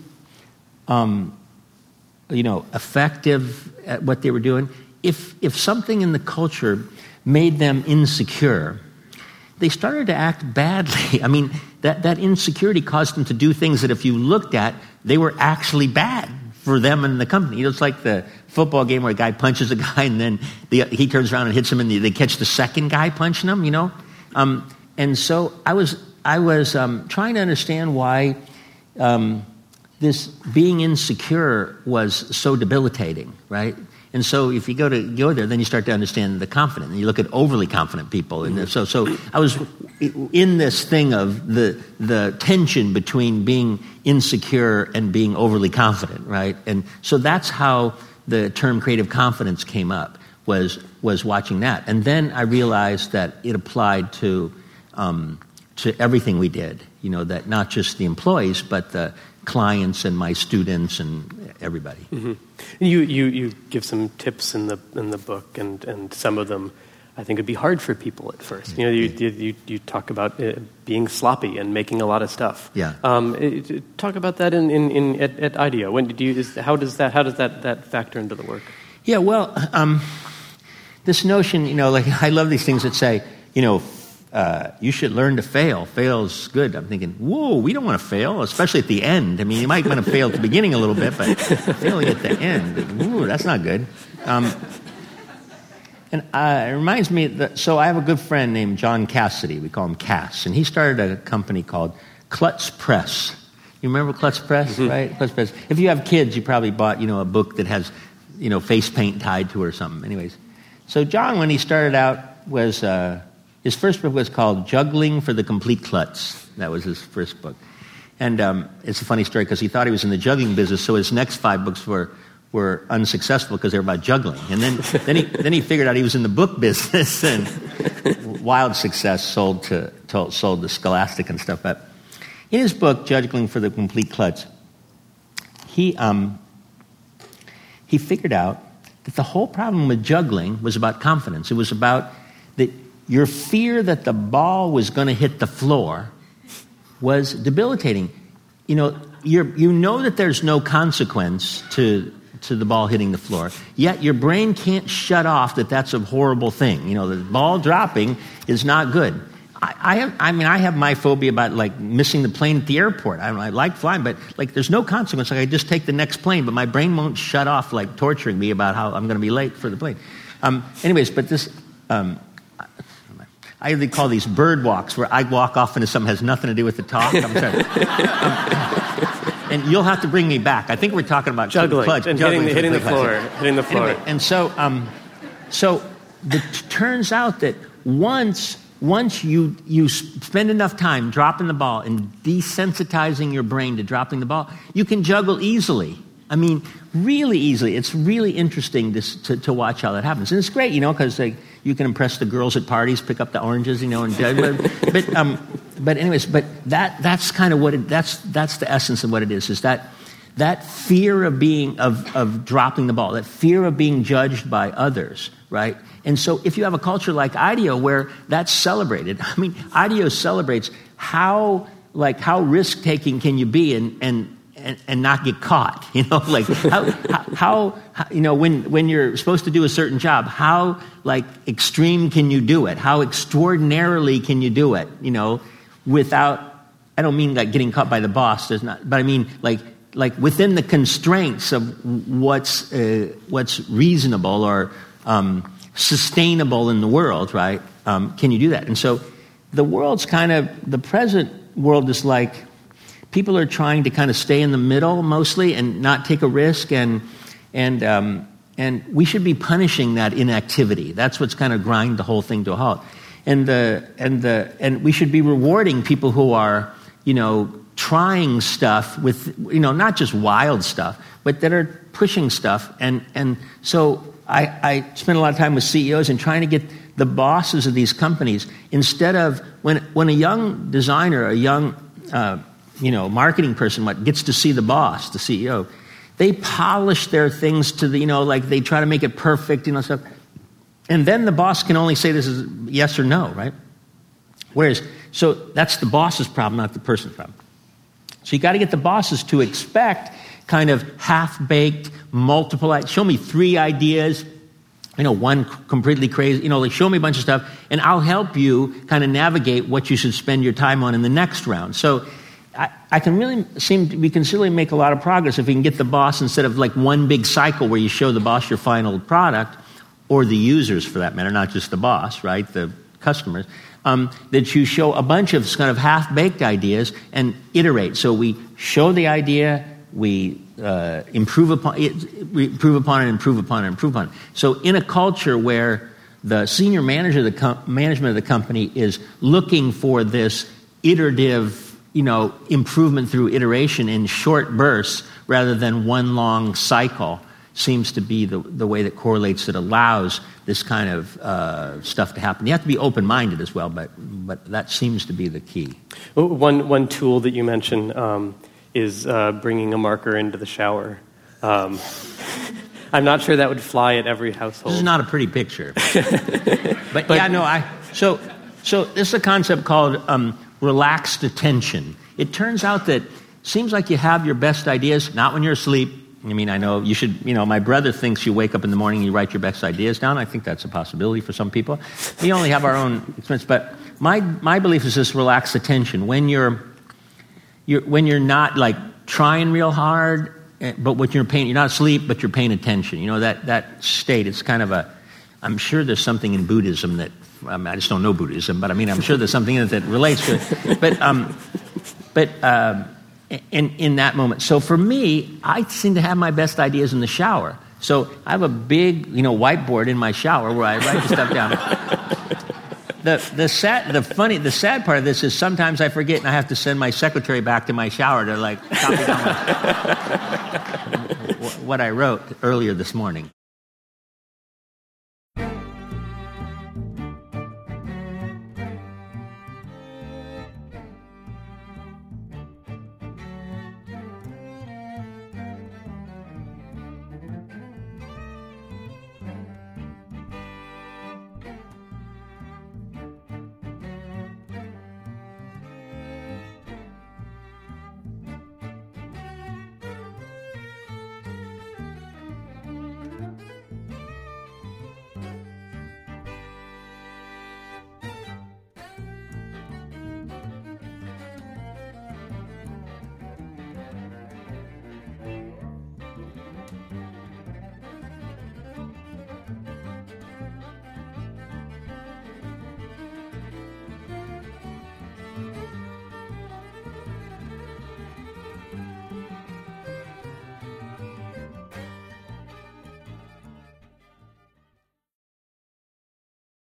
um, you know, effective at what they were doing, if if something in the culture made them insecure, they started to act badly. I mean, that, that insecurity caused them to do things that if you looked at, they were actually bad for them and the company. You know, it's like the football game where a guy punches a guy and then the, he turns around and hits him and they catch the second guy punching him, you know. Um, and so I was... I was um, trying to understand why um, this being insecure was so debilitating, right? And so if you go to go there, then you start to understand the confident. And you look at overly confident people. And so so I was in this thing of the the tension between being insecure and being overly confident, right? And so that's how the term creative confidence came up, was was watching that. And then I realized that it applied to... Um, to everything we did, you know, that not just the employees, but the clients and my students and everybody. Mm-hmm. You, you you give some tips in the in the book, and, and some of them I think would be hard for people at first. You know, you you, you, you talk about uh, being sloppy and making a lot of stuff. Yeah. Um, it, talk about that in, in, in at, at IDEO. When did you? Is, how does that how does that, that factor into the work? Yeah. Well, um, this notion, you know, like I love these things that say, you know. Uh, you should learn to fail. Fail's good. I'm thinking, whoa, we don't want to fail, especially at the end. I mean, you might want to fail at the beginning a little bit, but failing at the end, ooh, that's not good. Um, and uh, it reminds me, that, so I have a good friend named John Cassidy. We call him Cass, and he started a company called Klutz Press. You remember Klutz Press, mm-hmm. right? Klutz Press. If you have kids, you probably bought, you know, a book that has, you know, face paint tied to it or something. Anyways, so John, when he started out, was... Uh, His first book was called Juggling for the Complete Klutz. That was his first book. And um, it's a funny story because he thought he was in the juggling business, so his next five books were were unsuccessful because they were about juggling. And then, then, he, then he figured out he was in the book business, and wild success, sold to, to sold to Scholastic and stuff. But in his book, Juggling for the Complete Klutz, he, um, he figured out that the whole problem with juggling was about confidence. It was about that your fear that the ball was going to hit the floor was debilitating. You know, you're, you know that there's no consequence to to the ball hitting the floor, yet your brain can't shut off that that's a horrible thing. You know, the ball dropping is not good. I, I have, I mean, I have my phobia about, like, missing the plane at the airport. I, I like flying, but, like, there's no consequence. Like, I just take the next plane, but my brain won't shut off, like, torturing me about how I'm going to be late for the plane. Um, anyways, but this... Um, I usually call these bird walks, where I walk off into something that has nothing to do with the talk. I'm sorry. um, and you'll have to bring me back. I think we're talking about juggling clutch, and juggling hitting, the, hitting the floor, classic. hitting the floor. Anyway, and so, um, so it turns out that once once you you spend enough time dropping the ball and desensitizing your brain to dropping the ball, you can juggle easily. I mean, really easily. It's really interesting to to, to watch how that happens, and it's great, you know, because like, you can impress the girls at parties, pick up the oranges, you know, and but but, um, but anyways, but that that's kind of what it, that's that's the essence of what it is. Is that that fear of being of of dropping the ball, that fear of being judged by others, right? And so, if you have a culture like IDEO where that's celebrated, I mean, IDEO celebrates how like how risk taking can you be and and. And, and not get caught, you know, like how, how, how, you know, when, when you're supposed to do a certain job, how like extreme can you do it? How extraordinarily can you do it? You know, without, I don't mean like getting caught by the boss, there's not, but I mean like, like within the constraints of what's, uh, what's reasonable or um, sustainable in the world, right? Um, can you do that? And so the world's kind of, the present world is like, people are trying to kind of stay in the middle mostly and not take a risk, and and um, and we should be punishing that inactivity. That's what's kind of grind the whole thing to a halt. And the and the and we should be rewarding people who are, you know, trying stuff with, you know, not just wild stuff, but that are pushing stuff. And and so I, I spend a lot of time with C E Os and trying to get the bosses of these companies, instead of when when a young designer, a young uh, you know, marketing person, what gets to see the boss, the C E O, they polish their things to the, you know, like they try to make it perfect, you know, stuff. And then the boss can only say this is yes or no, right? Whereas, so that's the boss's problem, not the person's problem. So you got to get the bosses to expect kind of half-baked, multiple, show me three ideas, you know, one completely crazy, you know, like show me a bunch of stuff, and I'll help you kind of navigate what you should spend your time on in the next round. So I, I can really seem to, we can really make a lot of progress if we can get the boss, instead of like one big cycle where you show the boss your final product, or the users for that matter, not just the boss, right, the customers, um, that you show a bunch of kind of half-baked ideas and iterate. So we show the idea, we uh, improve upon it, we improve upon it, improve upon it, improve upon it. So in a culture where the senior manager of the com- management of the company is looking for this iterative, you know, improvement through iteration in short bursts rather than one long cycle, seems to be the, the way that correlates, that allows this kind of uh, stuff to happen. You have to be open-minded as well, but but that seems to be the key. Well, one one tool that you mentioned um, is uh, bringing a marker into the shower. Um, I'm not sure that would fly at every household. This is not a pretty picture, but, but yeah, no, I so so this is a concept called um, relaxed attention. It turns out that it seems like you have your best ideas not when you're asleep. I mean, I know you should, you know, my brother thinks you wake up in the morning and you write your best ideas down. I think that's a possibility for some people. We only have our own experience, but my my belief is this relaxed attention. When you're, you're when you're not like trying real hard, but what you're paying, you're not asleep, but you're paying attention. You know, that, that state, it's kind of a, I'm sure there's something in Buddhism that, I, mean, I just don't know Buddhism, but I mean, I'm sure there's something in it that relates to it. But, um, but, um, In, in that moment. So for me, I seem to have my best ideas in the shower. So I have a big, you know, whiteboard in my shower where I write the stuff down. The the sad, the funny, the sad part of this is sometimes I forget and I have to send my secretary back to my shower to like copy down what I wrote earlier this morning.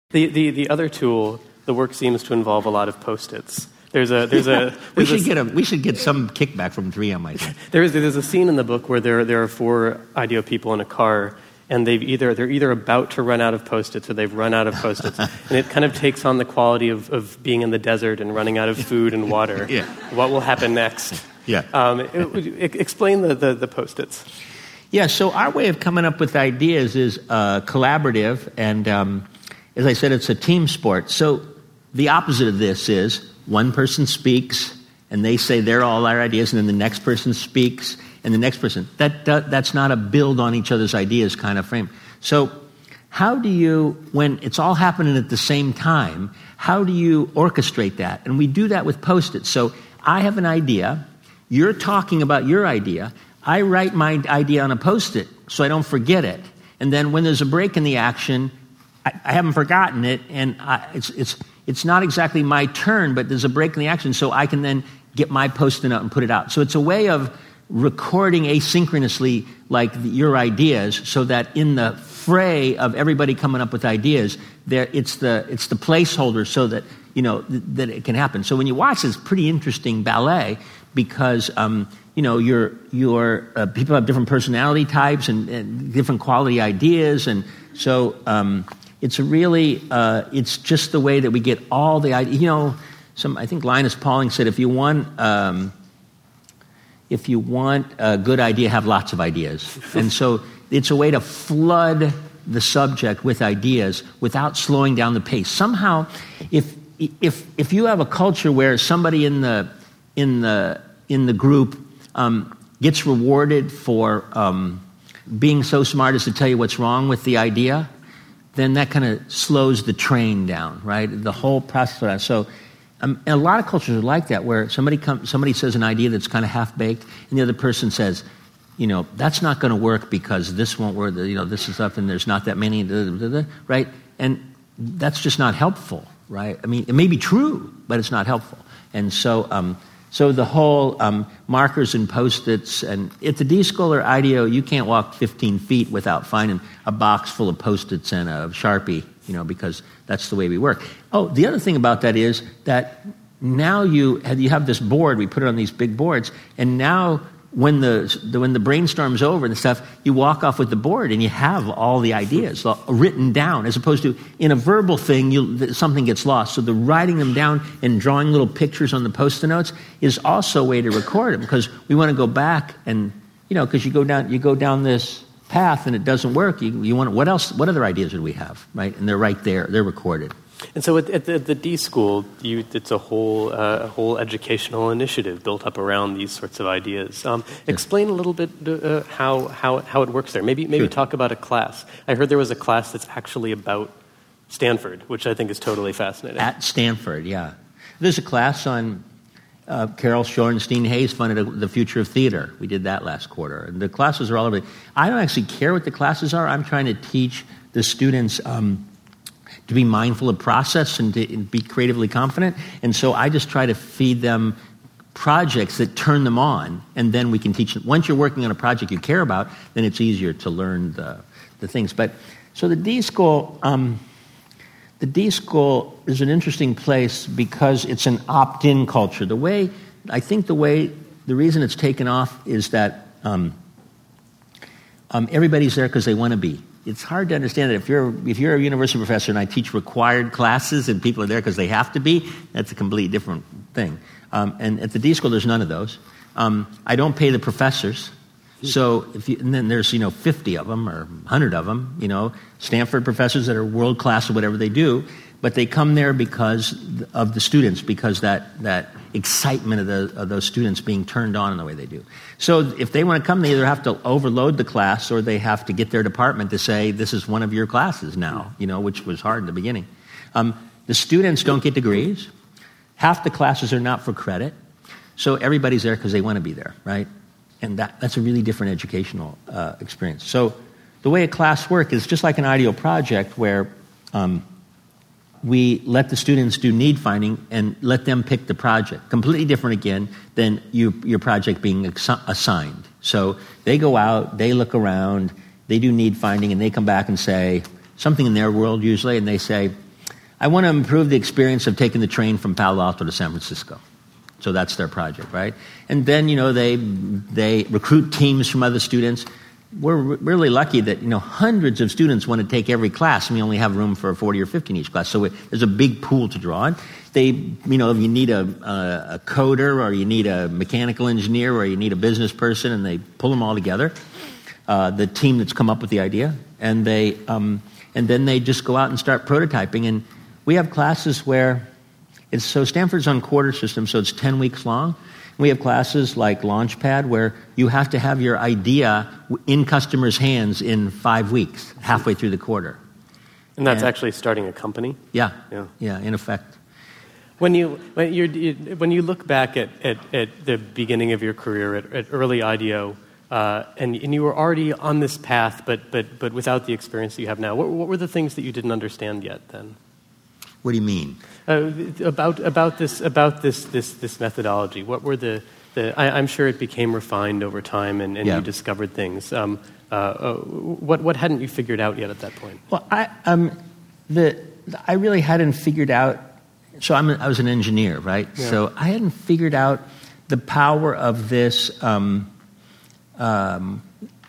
The, the, the other tool, the work seems to involve a lot of Post-its. There's a there's a there's we should a, get a we should get some kickback from three M, I think. There is there's a scene in the book where there there are four IDEO people in a car, and they've either they're either about to run out of Post-its or they've run out of Post-its, and it kind of takes on the quality of, of being in the desert and running out of food and water. Yeah. What will happen next? Yeah. Um, it, it, explain the, the the Post-its. Yeah. So our way of coming up with ideas is uh, collaborative, and um, as I said, it's a team sport. So the opposite of this is one person speaks, and they say they're all our ideas, and then the next person speaks, and the next person. That, that that's not a build on each other's ideas kind of frame. So how do you, when it's all happening at the same time, how do you orchestrate that? And we do that with Post-its. So I have an idea. You're talking about your idea. I write my idea on a Post-it so I don't forget it. And then when there's a break in the action, I, I haven't forgotten it, and I, it's it's it's not exactly my turn, but there's a break in the action, so I can then get my Post-it out and put it out. So it's a way of recording asynchronously, like the, your ideas, so that in the fray of everybody coming up with ideas, there it's the it's the placeholder, so that you know th- that it can happen. So when you watch this pretty interesting ballet, because um, you know your your uh, people have different personality types and, and different quality ideas, and so. Um, It's a really, uh, it's just the way that we get all the ideas. You know, some, I think Linus Pauling said, if you want, um, if you want a good idea, have lots of ideas. And so it's a way to flood the subject with ideas without slowing down the pace. Somehow, if if if you have a culture where somebody in the in the in the group um, gets rewarded for um, being so smart as to tell you what's wrong with the idea, then that kind of slows the train down, right? The whole process of that. So um, and a lot of cultures are like that, where somebody come, somebody says an idea that's kind of half-baked, and the other person says, you know, that's not going to work because this won't work, you know, this is up and there's not that many, blah, blah, blah, right? And that's just not helpful, right? I mean, it may be true, but it's not helpful. And so um, so the whole um, markers and Post-its, and at the D-School or IDEO, you can't walk fifteen feet without finding a box full of Post-its and a Sharpie, you know, because that's the way we work. Oh, the other thing about that is that now you have, you have this board, we put it on these big boards, and now when the, the when the brainstorm's over and stuff, you walk off with the board and you have all the ideas written down, as opposed to in a verbal thing, you, something gets lost. So the writing them down and drawing little pictures on the Post-it notes is also a way to record them, because we want to go back and, you know, because you go down you go down this path and it doesn't work. You, you want what else? What other ideas would we have, right? And they're right there. They're recorded. And so at, at the, the D-School, you, it's a whole uh, a whole educational initiative built up around these sorts of ideas. Um, explain a little bit uh, how, how how it works there. Maybe maybe Sure. talk about a class. I heard there was a class that's actually about Stanford, which I think is totally fascinating. At Stanford, yeah. There's a class on uh, Carol Shorenstein Hayes funded a, the future of theater. We did that last quarter. And the classes are all over. I don't actually care what the classes are. I'm trying to teach the students Um, to be mindful of process and to be creatively confident. And so I just try to feed them projects that turn them on, and then we can teach them. Once you're working on a project you care about, then it's easier to learn the, the things. But so the D-School, um, the D-School is an interesting place because it's an opt-in culture. The way, I think the way, the reason it's taken off is that um, um, everybody's there because they want to be. It's hard to understand that if you're if you're a university professor and I teach required classes and people are there because they have to be, that's a completely different thing. Um, and at the D-School, there's none of those. Um, I don't pay the professors. So if you, and then there's, you know, fifty of them or one hundred of them, you know, Stanford professors that are world class at whatever they do, but they come there because of the students, because that that excitement of, the, of those students being turned on in the way they do. So if they want to come, they either have to overload the class or they have to get their department to say, this is one of your classes now, you know, which was hard in the beginning. Um, the students don't get degrees. Half the classes are not for credit. So everybody's there because they want to be there, right? And that, that's a really different educational uh, experience. So the way a class works is just like an IDEO project where um, we let the students do need finding and let them pick the project. Completely different, again, than you, your project being assi- assigned. So they go out, they look around, they do need finding, and they come back and say something in their world usually, and they say, I want to improve the experience of taking the train from Palo Alto to San Francisco. So that's their project, right? And then, you know, they they recruit teams from other students. We're really lucky that, you know, hundreds of students want to take every class, and we only have room for forty or fifty in each class. So it, there's a big pool to draw on. They, you know, if you need a, a, a coder, or you need a mechanical engineer, or you need a business person, and they pull them all together, uh, the team that's come up with the idea, and they, um, and then they just go out and start prototyping. And we have classes where it's, so Stanford's on quarter system, so it's ten weeks long. We have classes like Launchpad where you have to have your idea in customers' hands in five weeks, halfway through the quarter. And that's and, actually starting a company? Yeah, yeah, yeah, in effect. When you when you when you look back at, at, at the beginning of your career at, at early IDEO, uh, and and you were already on this path, but but but without the experience that you have now, what, what were the things that you didn't understand yet then? What do you mean? Uh, about about this about this this this methodology. What were the, the I, I'm sure it became refined over time, and, and yeah. you discovered things. Um, uh, uh, what what hadn't you figured out yet at that point? Well, I um, the I really hadn't figured out. So I'm a, I was an engineer, right? Yeah. So I hadn't figured out the power of this. Um, um,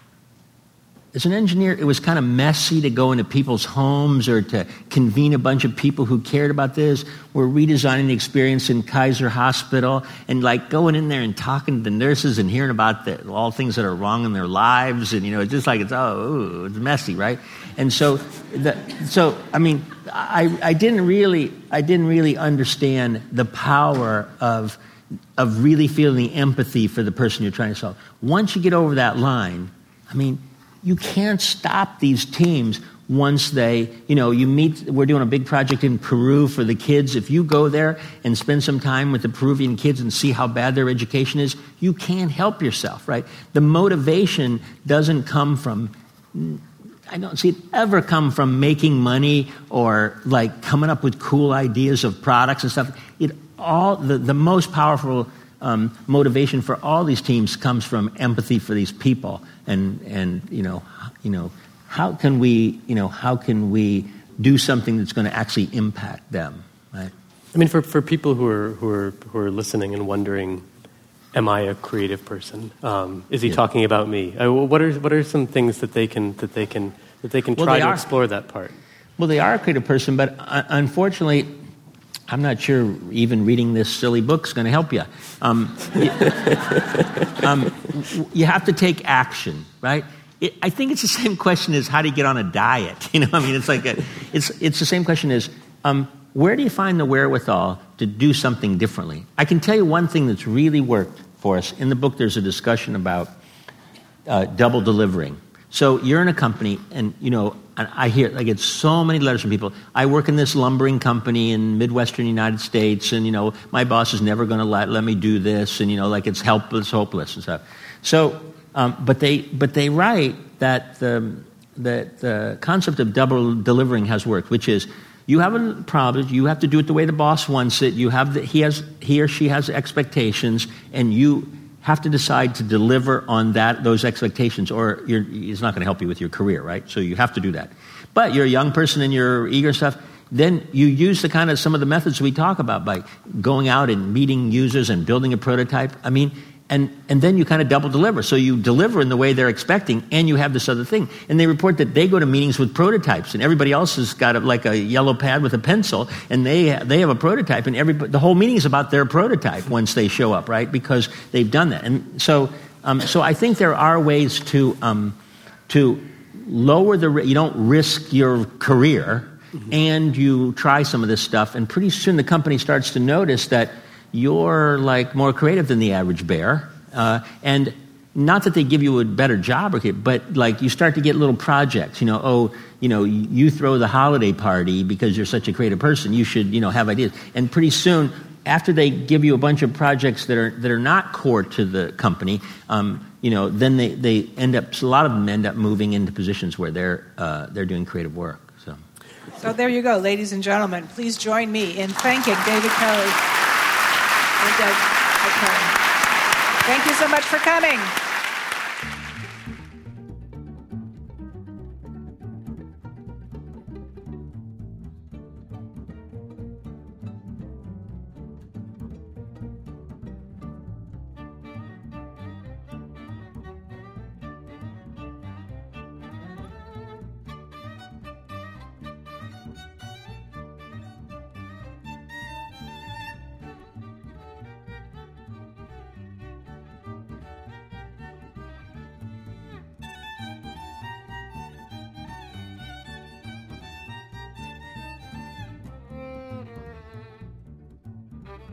As an engineer, it was kind of messy to go into people's homes or to convene a bunch of people who cared about this. We're redesigning the experience in Kaiser Hospital, and like going in there and talking to the nurses and hearing about the, all things that are wrong in their lives, and you know, it's just like it's oh, ooh, it's messy, right? And so, the, so I mean, I, I didn't really, I didn't really understand the power of of really feeling the empathy for the person you're trying to solve. Once you get over that line, I mean. You can't stop these teams once they, you know, you meet, we're doing a big project in Peru for the kids. If you go there and spend some time with the Peruvian kids and see how bad their education is, you can't help yourself, right? The motivation doesn't come from, I don't see it ever come from making money or like coming up with cool ideas of products and stuff. It all, the, the most powerful Um, motivation for all these teams comes from empathy for these people, and and you know you know how can we you know how can we do something that's going to actually impact them, right? I mean, for, for people who are who are who are listening and wondering, am I a creative person? Um, is he yeah. talking about me? Uh, what are what are some things that they can that they can that they can well, try they to are. explore that part? Well, they are a creative person, but uh, unfortunately. I'm not sure even reading this silly book is going to help you. Um, you, um, you have to take action, right? It, I think it's the same question as how do you get on a diet? You know, I mean, it's like a, it's it's the same question as um, where do you find the wherewithal to do something differently? I can tell you one thing that's really worked for us. In the book, there's a discussion about uh, double delivering. So you're in a company, and you know, and I hear I get so many letters from people. I work in this lumbering company in Midwestern United States, and you know, my boss is never going to let let me do this, and you know, like it's helpless, hopeless, and stuff. So, um, but they but they write that the that the concept of double delivering has worked, which is you have a problem, you have to do it the way the boss wants it. You have the, he has he or she has expectations, and you have to decide to deliver on that those expectations, or you're, it's not going to help you with your career, right? So you have to do that. But you're a young person and you're eager and stuff, then you use the kind of some of the methods we talk about by going out and meeting users and building a prototype. I mean, and, and then you kind of double deliver. So you deliver in the way they're expecting, and you have this other thing. And they report that they go to meetings with prototypes, and everybody else has got a, like a yellow pad with a pencil, and they they have a prototype, and every the whole meeting is about their prototype once they show up, right? Because they've done that. And so um, so I think there are ways to um, to lower the you don't risk your career, mm-hmm. and you try some of this stuff, and pretty soon the company starts to notice that you're like more creative than the average bear, uh, and not that they give you a better job, but like you start to get little projects. You know, oh, you know, you throw the holiday party because you're such a creative person. You should, you know, have ideas. And pretty soon, after they give you a bunch of projects that are that are not core to the company, um, you know, then they, they end up. A lot of them end up moving into positions where they're uh, they're doing creative work. So, so there you go, ladies and gentlemen. Please join me in thanking David Kelley. Okay. Thank you so much for coming.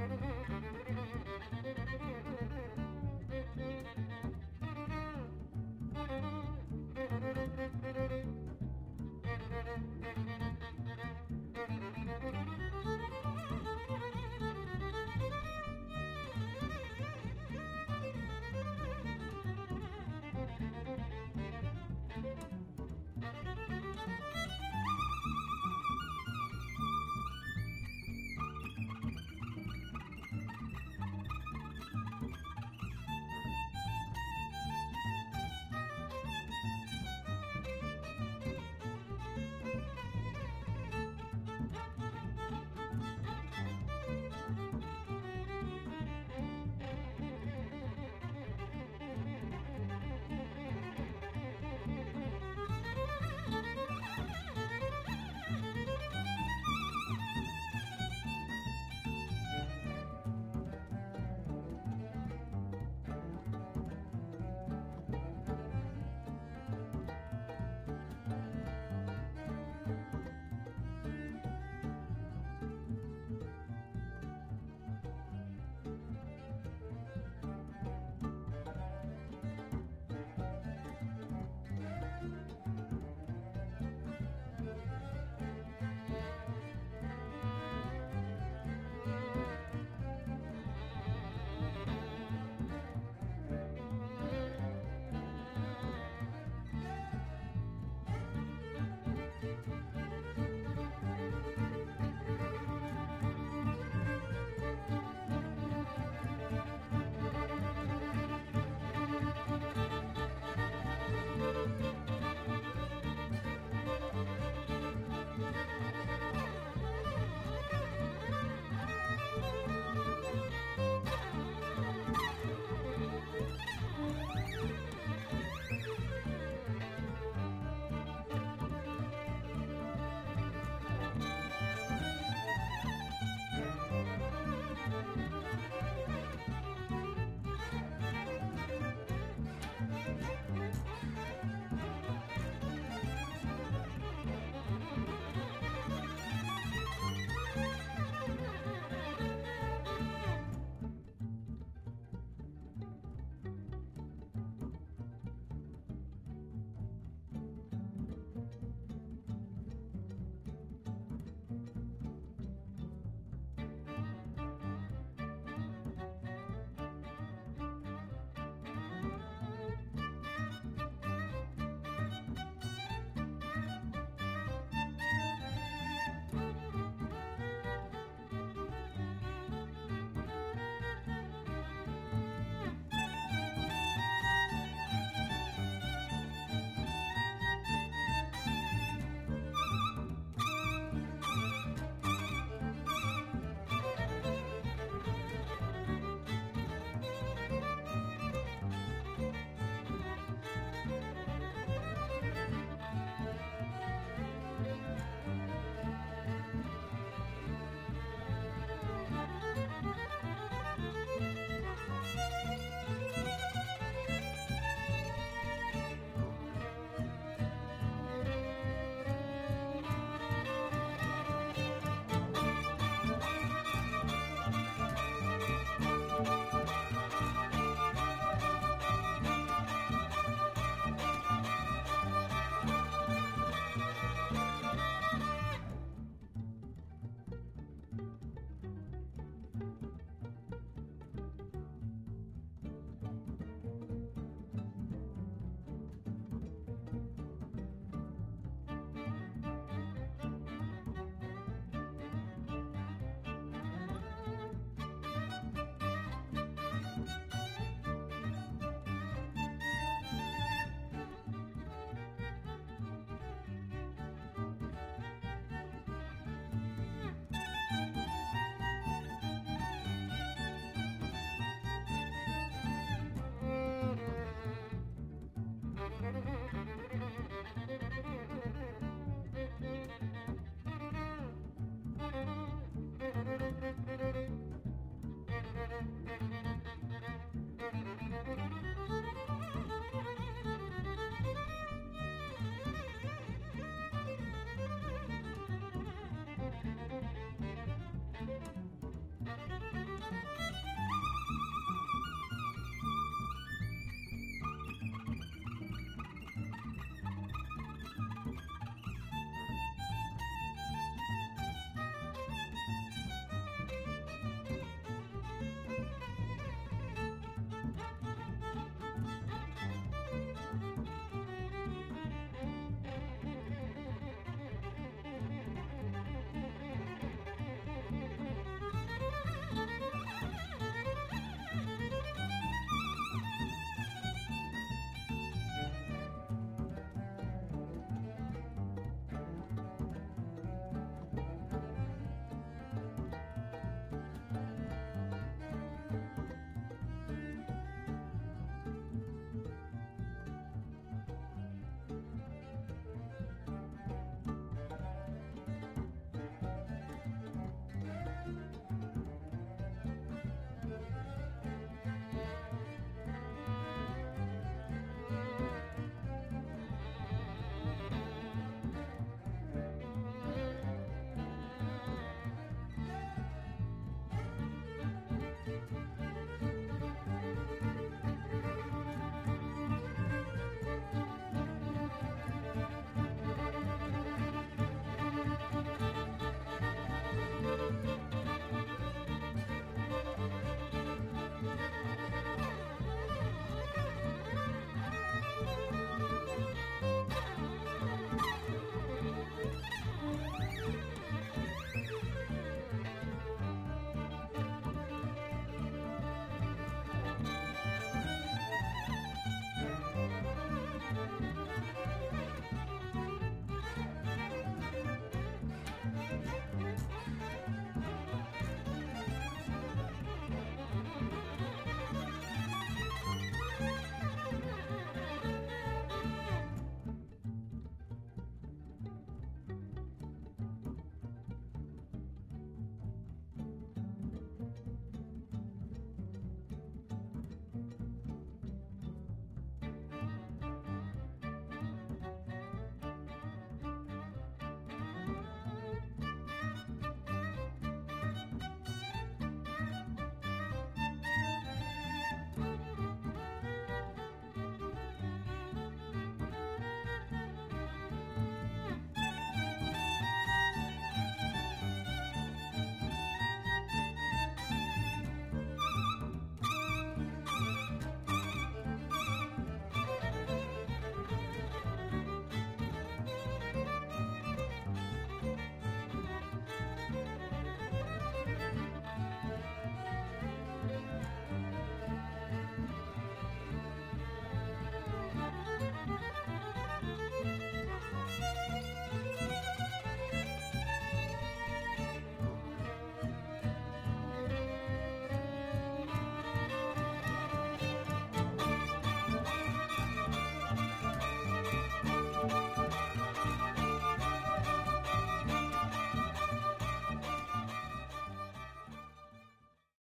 Thank you.